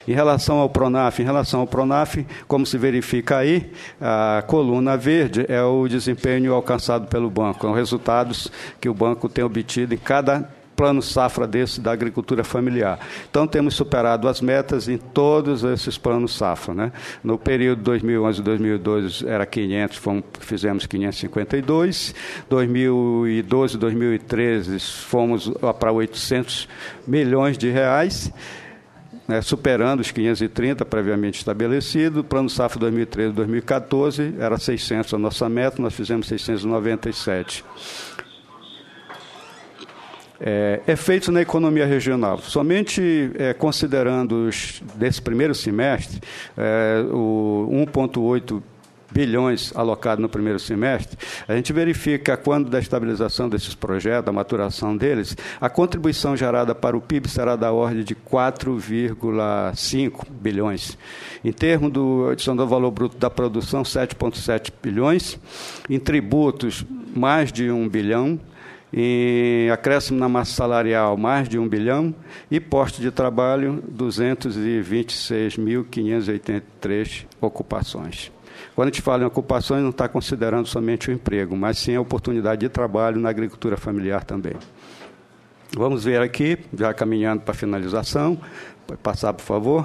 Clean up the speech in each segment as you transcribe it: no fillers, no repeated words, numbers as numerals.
Em relação ao Pronaf, como se verifica aí, a coluna verde é o desempenho alcançado pelo banco, são resultados que o banco tem obtido em cada plano safra desse da agricultura familiar. Então, temos superado as metas em todos esses planos safra, né? No período 2011 e 2012 era 500, fizemos 552, 2012 e 2013 fomos para 800 milhões de reais, né, superando os 530 previamente estabelecido. Plano safra 2013 e 2014 era 600 a nossa meta, nós fizemos 697. Efeitos na economia regional. Somente considerando desse primeiro semestre, o 1,8 bilhões alocados no primeiro semestre, a gente verifica, quando da estabilização desses projetos, da maturação deles, a contribuição gerada para o PIB será da ordem de 4,5 bilhões. Em termos do adicional do valor bruto da produção, 7,7 bilhões. Em tributos, mais de 1 bilhão. Em acréscimo na massa salarial, mais de 1 bilhão, e posto de trabalho, 226.583 ocupações. Quando a gente fala em ocupações, não está considerando somente o emprego, mas sim a oportunidade de trabalho na agricultura familiar também. Vamos ver aqui, já caminhando para a finalização. Pode passar, por favor.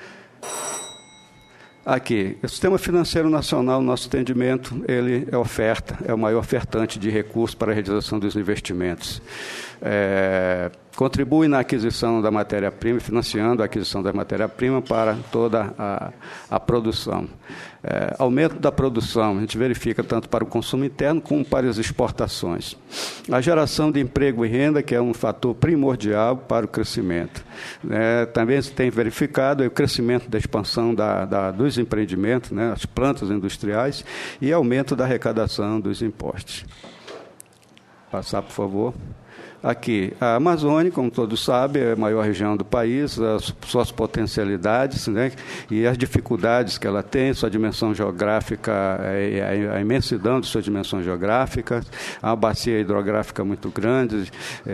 Aqui, o Sistema Financeiro Nacional, nosso entendimento, ele é o maior ofertante de recursos para a realização dos investimentos. Contribui na aquisição da matéria-prima, financiando a aquisição da matéria-prima para toda a produção. Aumento da produção, a gente verifica tanto para o consumo interno como para as exportações. A geração de emprego e renda, que é um fator primordial para o crescimento. Também se tem verificado o crescimento da expansão dos empreendimentos, né, as plantas industriais, e aumento da arrecadação dos impostos. Passar, por favor. Aqui, a Amazônia, como todos sabem, é a maior região do país, as suas potencialidades, né, e as dificuldades que ela tem, sua dimensão geográfica, a imensidão de sua dimensão geográfica, a bacia hidrográfica muito grande,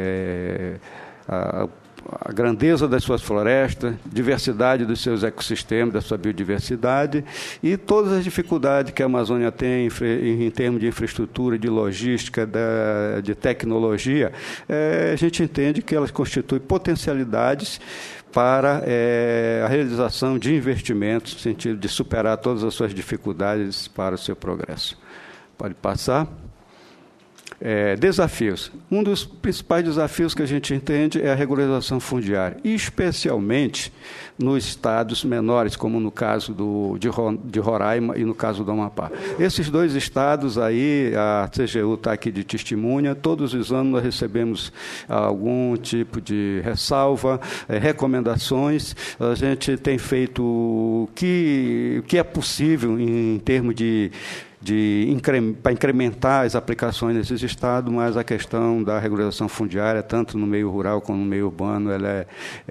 a grandeza das suas florestas, diversidade dos seus ecossistemas, da sua biodiversidade, e todas as dificuldades que a Amazônia tem em termos de infraestrutura, de logística, de tecnologia, a gente entende que elas constituem potencialidades para a realização de investimentos, no sentido de superar todas as suas dificuldades para o seu progresso. Pode passar. Desafios. Um dos principais desafios que a gente entende é a regularização fundiária, e especialmente nos estados menores, como no caso de Roraima e no caso do Amapá. Esses dois estados aí, a CGU está aqui de testemunha, todos os anos nós recebemos algum tipo de ressalva, recomendações. A gente tem feito o que é possível em termos para incrementar as aplicações nesses estados, mas a questão da regularização fundiária, tanto no meio rural como no meio urbano, ela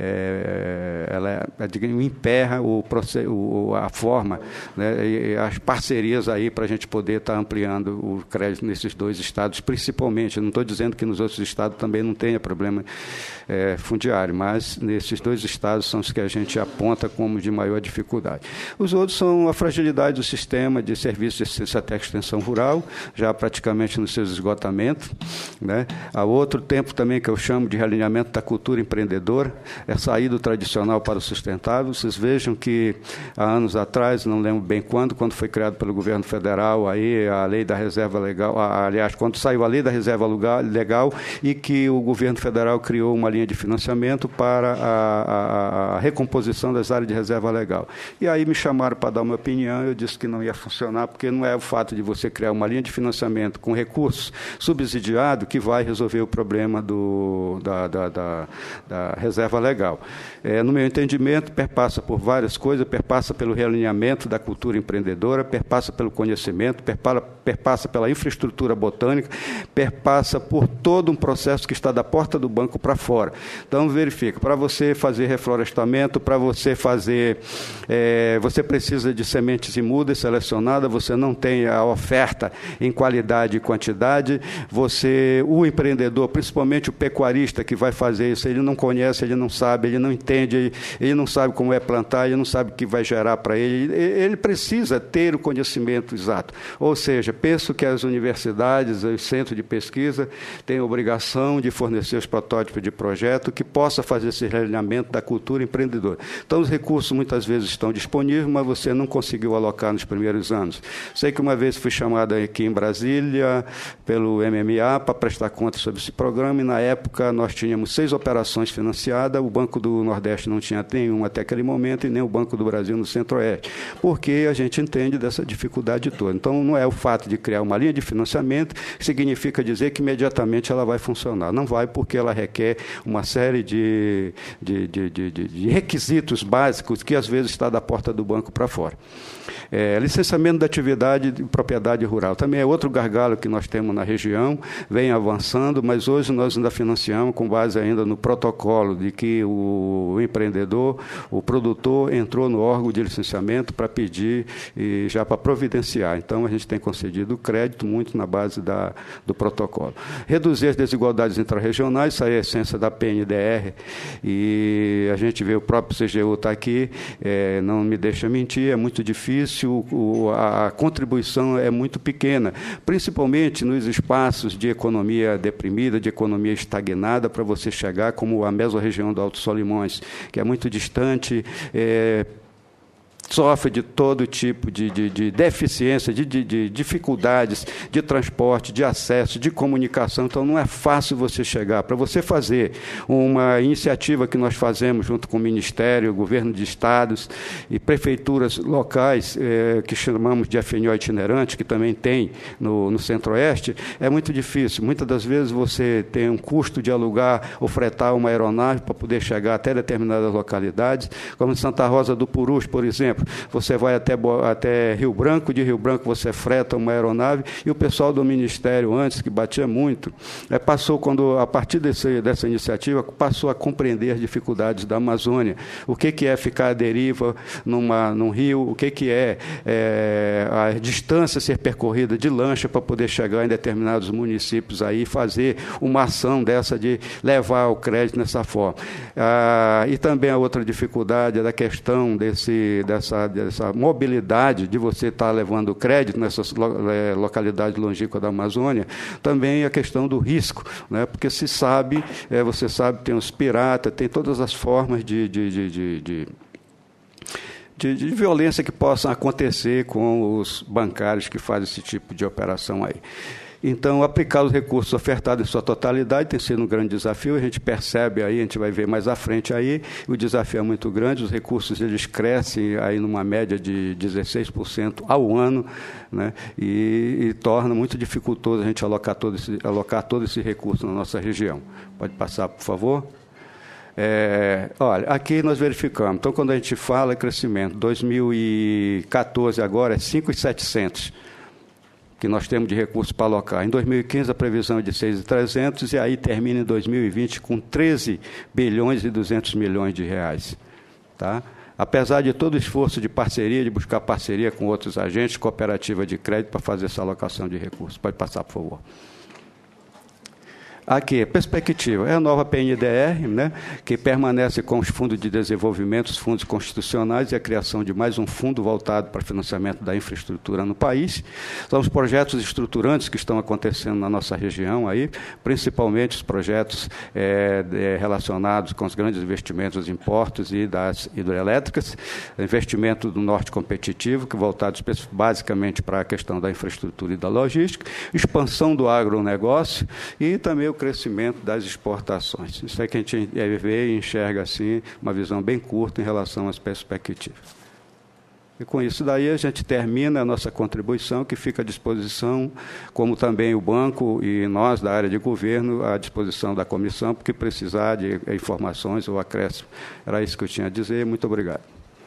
emperra a forma, né, e as parcerias aí para a gente poder estar ampliando o crédito nesses dois estados, principalmente. Eu não estou dizendo que nos outros estados também não tenha problema fundiário, mas nesses dois estados são os que a gente aponta como de maior dificuldade. Os outros são a fragilidade do sistema de serviços de assistência até a extensão rural, já praticamente nos seus esgotamentos, né? Há outro tempo também que eu chamo de realinhamento da cultura empreendedora, é sair do tradicional para o sustentável. Vocês vejam que há anos atrás, não lembro bem quando foi criado pelo governo federal aí a lei da reserva legal, aliás, quando saiu a lei da reserva legal, e que o governo federal criou uma linha de financiamento para a recomposição das áreas de reserva legal. E aí me chamaram para dar uma opinião, eu disse que não ia funcionar, porque não é o fato de você criar uma linha de financiamento com recursos subsidiados que vai resolver o problema da reserva legal. No meu entendimento, perpassa por várias coisas, perpassa pelo realinhamento da cultura empreendedora, perpassa pelo conhecimento, perpassa pela infraestrutura botânica, perpassa por todo um processo que está da porta do banco para fora. Então, verifica, para você fazer reflorestamento, para você fazer, você precisa de sementes e mudas selecionadas, você não tem tem a oferta em qualidade e quantidade. O empreendedor, principalmente o pecuarista que vai fazer isso, ele não conhece, ele não sabe, ele não entende, ele não sabe como é plantar, ele não sabe o que vai gerar para ele. Ele precisa ter o conhecimento exato. Ou seja, penso que as universidades, os centros de pesquisa, têm a obrigação de fornecer os protótipos de projeto que possa fazer esse realinhamento da cultura empreendedora. Então, os recursos muitas vezes estão disponíveis, mas você não conseguiu alocar nos primeiros anos. Sei que uma vez fui chamado aqui em Brasília pelo MMA para prestar contas sobre esse programa, e na época nós tínhamos 6 operações financiadas, o Banco do Nordeste não tinha nenhum até aquele momento, e nem o Banco do Brasil no Centro-Oeste, porque a gente entende dessa dificuldade toda. Então, não é o fato de criar uma linha de financiamento que significa dizer que imediatamente ela vai funcionar. Não vai, porque ela requer uma série de requisitos básicos que, às vezes, está da porta do banco para fora. Licenciamento da atividade de propriedade rural. Também é outro gargalo que nós temos na região, vem avançando, mas hoje nós ainda financiamos com base ainda no protocolo de que o empreendedor, o produtor, entrou no órgão de licenciamento para pedir e já para providenciar. Então, a gente tem concedido crédito muito na base do protocolo. Reduzir as desigualdades intrarregionais, isso aí é a essência da PNDR, e a gente vê o próprio CGU está aqui, não me deixa mentir, é muito difícil, a contribuição é muito pequena, principalmente nos espaços de economia deprimida, de economia estagnada, para você chegar como a mesorregião do Alto Solimões, que é muito distante, sofre de todo tipo de deficiência, de dificuldades de transporte, de acesso, de comunicação. Então, não é fácil você chegar. Para você fazer uma iniciativa que nós fazemos junto com o Ministério, o Governo de Estados e prefeituras locais, que chamamos de FNO itinerante, que também tem no Centro-Oeste, é muito difícil. Muitas das vezes você tem um custo de alugar ou fretar uma aeronave para poder chegar até determinadas localidades, como em Santa Rosa do Purus, por exemplo. Você vai até Rio Branco, de Rio Branco você freta uma aeronave, e o pessoal do Ministério, antes, que batia muito, passou, a partir dessa iniciativa, passou a compreender as dificuldades da Amazônia. O que é ficar à deriva num rio, o que é a distância ser percorrida de lancha para poder chegar em determinados municípios aí e fazer uma ação dessa de levar o crédito nessa forma. E também a outra dificuldade é da questão dessa mobilidade de você estar levando crédito nessas localidades longínquas da Amazônia, também a questão do risco, né? Porque você sabe, tem os piratas, tem todas as formas de violência que possam acontecer com os bancários que fazem esse tipo de operação aí. Então, aplicar os recursos ofertados em sua totalidade tem sido um grande desafio, a gente percebe aí, a gente vai ver mais à frente aí, o desafio é muito grande, os recursos eles crescem aí numa média de 16% ao ano, né, e torna muito dificultoso a gente alocar todo esse recurso na nossa região. Pode passar, por favor? Olha, aqui nós verificamos, então, quando a gente fala em crescimento, 2014 agora é 5.700, que nós temos de recursos para alocar. Em 2015, a previsão é de 6.300, e aí termina em 2020 com 13 bilhões e 200 milhões de reais. Tá? Apesar de todo o esforço de parceria, de buscar parceria com outros agentes, cooperativa de crédito, para fazer essa alocação de recursos. Pode passar, por favor. Aqui, perspectiva, é a nova PNDR, né, que permanece com os fundos de desenvolvimento, os fundos constitucionais, e a criação de mais um fundo voltado para financiamento da infraestrutura no país. São os projetos estruturantes que estão acontecendo na nossa região, aí, principalmente os projetos relacionados com os grandes investimentos em portos e das hidrelétricas, investimento do norte competitivo, que voltados basicamente para a questão da infraestrutura e da logística, expansão do agronegócio e também o crescimento das exportações. Isso é que a gente vê e enxerga assim, uma visão bem curta em relação às perspectivas. E com isso daí a gente termina a nossa contribuição, que fica à disposição, como também o banco e nós da área de governo, à disposição da comissão, porque precisar de informações ou acréscimo. Era isso que eu tinha a dizer. Muito obrigado.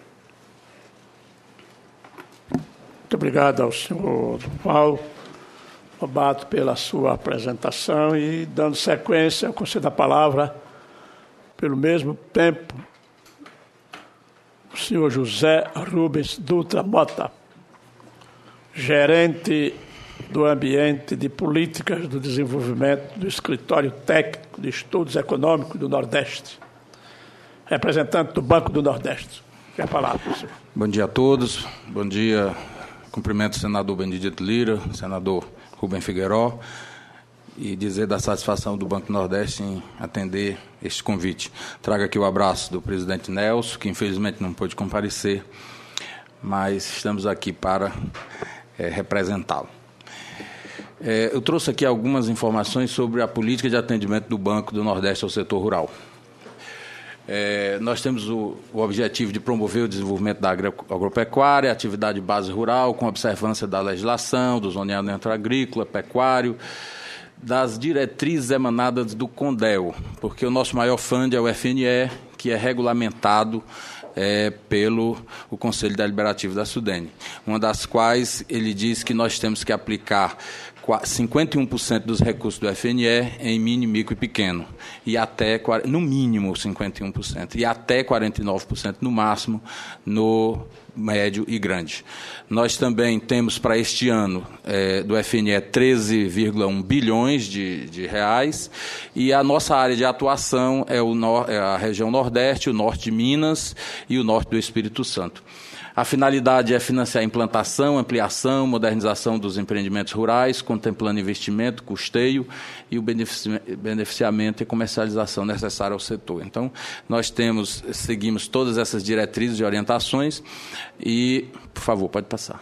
Muito obrigado ao senhor Paulo Lobato pela sua apresentação, e, dando sequência, eu concedo a palavra, pelo mesmo tempo, o senhor José Rubens Dutra Mota. gerente do ambiente de políticas do desenvolvimento do Escritório Técnico de Estudos Econômicos do Nordeste, representante do Banco do Nordeste. Quer a palavra, professor? Bom dia a todos. Bom dia. Cumprimento o senador Benedito Lira, senador Rubem Figueiró, e dizer da satisfação do Banco do Nordeste em atender este convite. Trago aqui o abraço do presidente Nelson, que infelizmente não pôde comparecer, mas estamos aqui para representá-lo. Eu trouxe aqui algumas informações sobre a política de atendimento do Banco do Nordeste ao setor rural. Nós temos o objetivo de promover o desenvolvimento da agropecuária, atividade de base rural, com observância da legislação, do zoneamento agrícola, pecuário, das diretrizes emanadas do CONDEL, porque o nosso maior fundo é o FNE, que é regulamentado pelo o Conselho Deliberativo da SUDENE, uma das quais ele diz que nós temos que aplicar 51% dos recursos do FNE em mini, micro e pequeno, e até, no mínimo 51%, e até 49% no máximo no médio e grande. Nós também temos para este ano do FNE 13,1 bilhões de reais, e a nossa área de atuação é a região Nordeste, o Norte de Minas e o Norte do Espírito Santo. A finalidade é financiar a implantação, ampliação, modernização dos empreendimentos rurais, contemplando investimento, custeio e o beneficiamento e comercialização necessária ao setor. Então, nós seguimos todas essas diretrizes e orientações e, por favor, pode passar.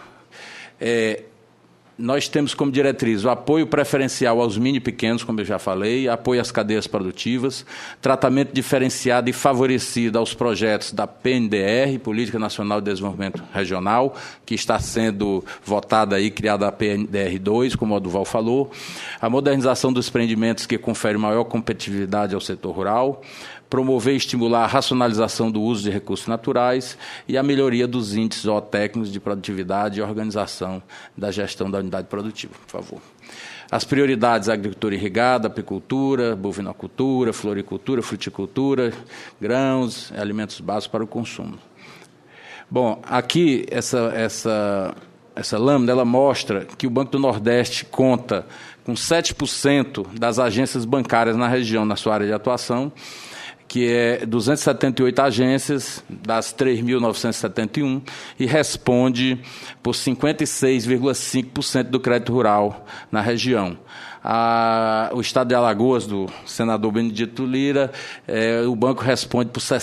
Nós temos como diretriz o apoio preferencial aos mini e pequenos, como eu já falei, apoio às cadeias produtivas, tratamento diferenciado e favorecido aos projetos da PNDR, Política Nacional de Desenvolvimento Regional, que está sendo votada e criada a PNDR 2, como o Duval falou, a modernização dos empreendimentos que conferem maior competitividade ao setor rural, promover e estimular a racionalização do uso de recursos naturais e a melhoria dos índices zootécnicos de produtividade e organização da gestão da unidade produtiva. Por favor. As prioridades: agricultura irrigada, apicultura, bovinocultura, floricultura, fruticultura, grãos, alimentos básicos para o consumo. Bom, aqui essa lâmina ela mostra que o Banco do Nordeste conta com 7% das agências bancárias na região, na sua área de atuação, que é 278 agências, das 3.971, e responde por 56,5% do crédito rural na região. O estado de Alagoas, do senador Benedito Lira, o banco responde por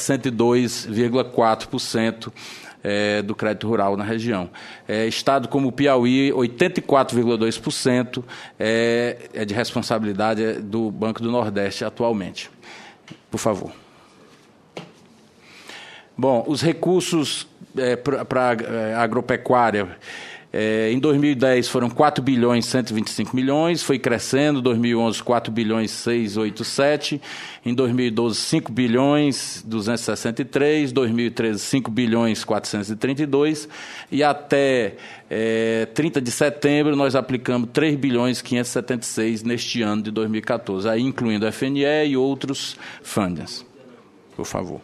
62,4% do crédito rural na região. Estado como o Piauí, 84,2% é de responsabilidade do Banco do Nordeste atualmente. Por favor. Bom, os recursos para a agropecuária, em 2010 foram 4 bilhões 125 milhões, foi crescendo, 2011 4 bilhões 687, em 2012 5 bilhões 263, 2013 5 bilhões 432, e até 30 de setembro nós aplicamos 3 bilhões 576 neste ano de 2014, aí incluindo a FNE e outros fundings. Por favor.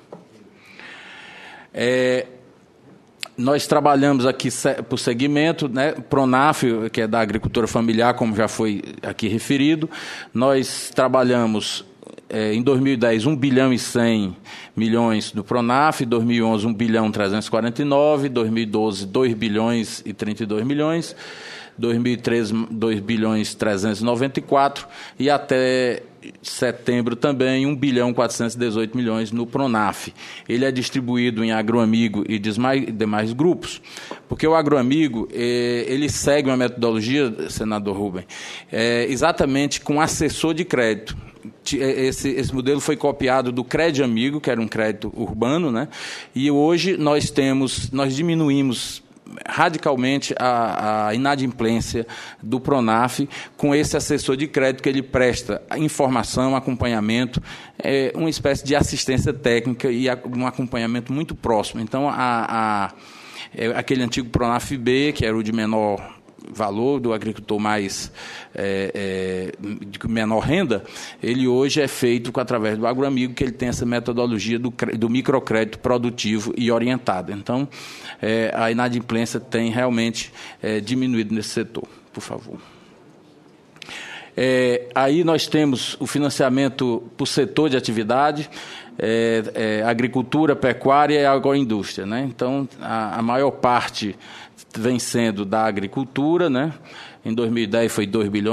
Nós trabalhamos aqui por segmento, né? Pronaf, que é da agricultura familiar, como já foi aqui referido. Nós trabalhamos em 2010 1 bilhão e 100 milhões do Pronaf, 2011 1 bilhão 349, 2012 2 bilhões e 32 milhões, 2013 2 bilhões 394 e até setembro também 1 bilhão 418 milhões no Pronaf. Ele é distribuído em Agroamigo e demais grupos, porque o Agroamigo ele segue uma metodologia, senador Rubem, exatamente com assessor de crédito. Esse modelo foi copiado do Crédito Amigo, que era um crédito urbano, né? E hoje nós diminuímos radicalmente a inadimplência do Pronaf com esse assessor de crédito que ele presta informação, acompanhamento, uma espécie de assistência técnica e um acompanhamento muito próximo. Então, aquele antigo Pronaf B, que era o de menor valor, do agricultor mais de menor renda, ele hoje é feito através do AgroAmigo, que ele tem essa metodologia do microcrédito produtivo e orientado. Então, a inadimplência tem realmente diminuído nesse setor. Por favor. Aí nós temos o financiamento por setor de atividade, agricultura, pecuária e agroindústria, né? Então, a maior parte vem sendo da agricultura, né? Em 2010 foi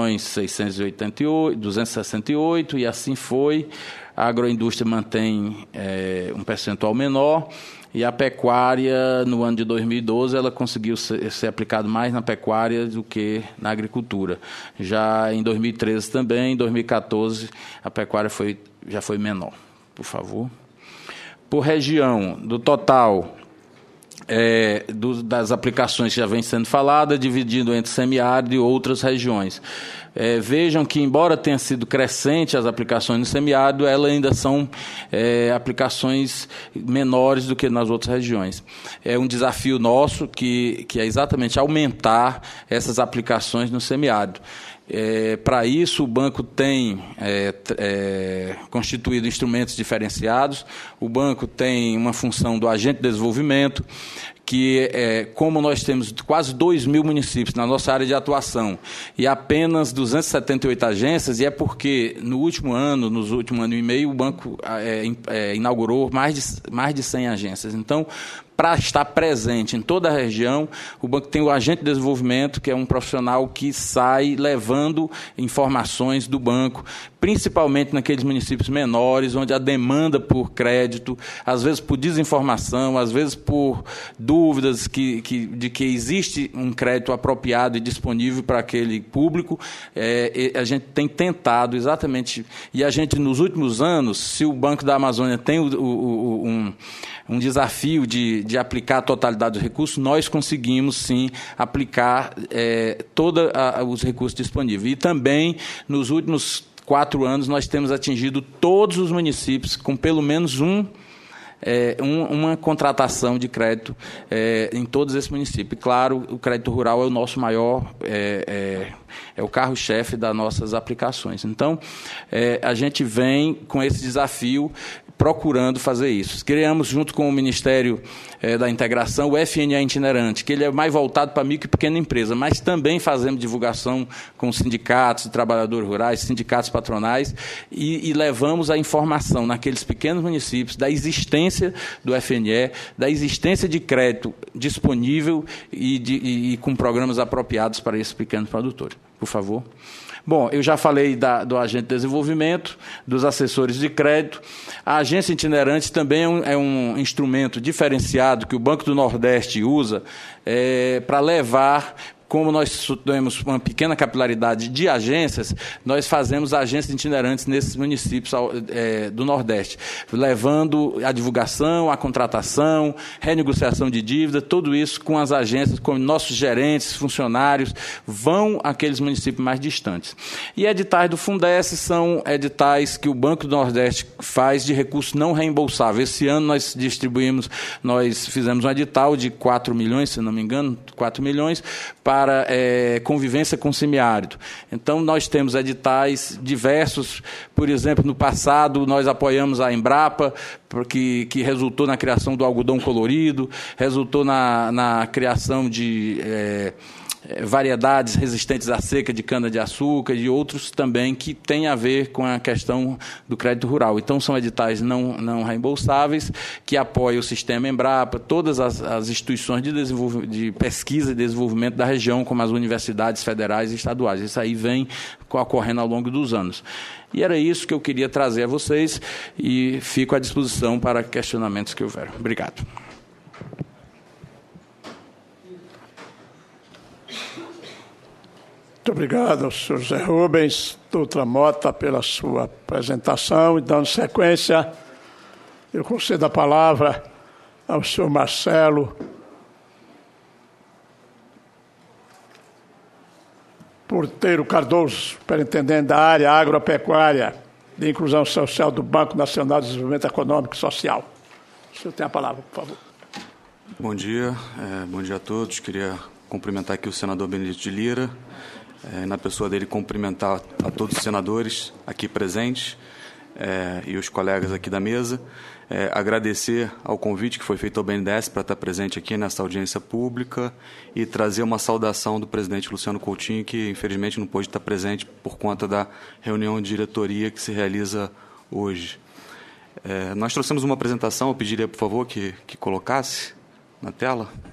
2.668.268, e assim foi. A agroindústria mantém um percentual menor, e a pecuária, no ano de 2012, ela conseguiu ser aplicado mais na pecuária do que na agricultura. Já em 2013 também, em 2014, a pecuária já foi menor. Por favor. Por região, do total das aplicações que já vem sendo falada, dividido entre semiárido e outras regiões. Vejam que, embora tenha sido crescente as aplicações no semiárido, elas ainda são aplicações menores do que nas outras regiões. É um desafio nosso que é exatamente aumentar essas aplicações no semiárido. Para isso, o banco tem constituído instrumentos diferenciados. O banco tem uma função do agente de desenvolvimento, que, como nós temos quase 2.000 municípios na nossa área de atuação e apenas 278 agências, e é porque nos últimos ano e meio, o banco inaugurou mais de 100 agências. Então, para estar presente em toda a região, o banco tem o agente de desenvolvimento, que é um profissional que sai levando informações do banco, principalmente naqueles municípios menores, onde a demanda por crédito, às vezes por desinformação, às vezes por dúvidas de que existe um crédito apropriado e disponível para aquele público, a gente tem tentado exatamente, e a gente nos últimos anos, se o Banco da Amazônia tem um desafio de aplicar a totalidade dos recursos, nós conseguimos, sim, aplicar todos os recursos disponíveis. E também, nos últimos 4 anos, nós temos atingido todos os municípios com pelo menos uma contratação de crédito em todos esses municípios. E, claro, o crédito rural é o nosso maior, é o carro-chefe das nossas aplicações. Então, a gente vem com esse desafio procurando fazer isso. Criamos, junto com o Ministério da Integração, o FNE itinerante, que ele é mais voltado para micro e pequena empresa, mas também fazemos divulgação com sindicatos de trabalhadores rurais, sindicatos patronais, e levamos a informação naqueles pequenos municípios da existência do FNE, da existência de crédito disponível e com programas apropriados para esses pequenos produtores. Por favor. Bom, eu já falei do agente de desenvolvimento, dos assessores de crédito. A agência itinerante também é um instrumento diferenciado que o Banco do Nordeste usa para levar. Como nós temos uma pequena capilaridade de agências, nós fazemos agências itinerantes nesses municípios do Nordeste, levando a divulgação, a contratação, renegociação de dívida, tudo isso com as agências, com nossos gerentes, funcionários, vão àqueles municípios mais distantes. E editais do Fundesc são editais que o Banco do Nordeste faz de recursos não reembolsáveis. Esse ano nós fizemos um edital de 4 milhões, se não me engano, 4 milhões, para convivência com o semiárido. Então, nós temos editais diversos. Por exemplo, no passado, nós apoiamos a Embrapa, que resultou na criação do algodão colorido, resultou na criação de variedades resistentes à seca de cana-de-açúcar e outros também que têm a ver com a questão do crédito rural. Então, são editais não reembolsáveis que apoiam o sistema Embrapa, todas as instituições de pesquisa e desenvolvimento da região, como as universidades federais e estaduais. Isso aí vem ocorrendo ao longo dos anos. E era isso que eu queria trazer a vocês e fico à disposição para questionamentos que houver. Obrigado. Muito obrigado ao senhor José Rubens, doutora Mota, pela sua apresentação. E, dando sequência, eu concedo a palavra ao senhor Marcelo Porteiro Cardoso, superintendente da área agropecuária de inclusão social do Banco Nacional de Desenvolvimento Econômico e Social. O senhor tem a palavra, por favor. Bom dia a todos. Queria cumprimentar aqui o senador Benedito de Lira, na pessoa dele cumprimentar a todos os senadores aqui presentes e os colegas aqui da mesa, agradecer ao convite que foi feito ao BNDES para estar presente aqui nessa audiência pública e trazer uma saudação do presidente Luciano Coutinho, que infelizmente não pôde estar presente por conta da reunião de diretoria que se realiza hoje. Nós trouxemos uma apresentação, eu pediria, por favor, que colocasse na tela.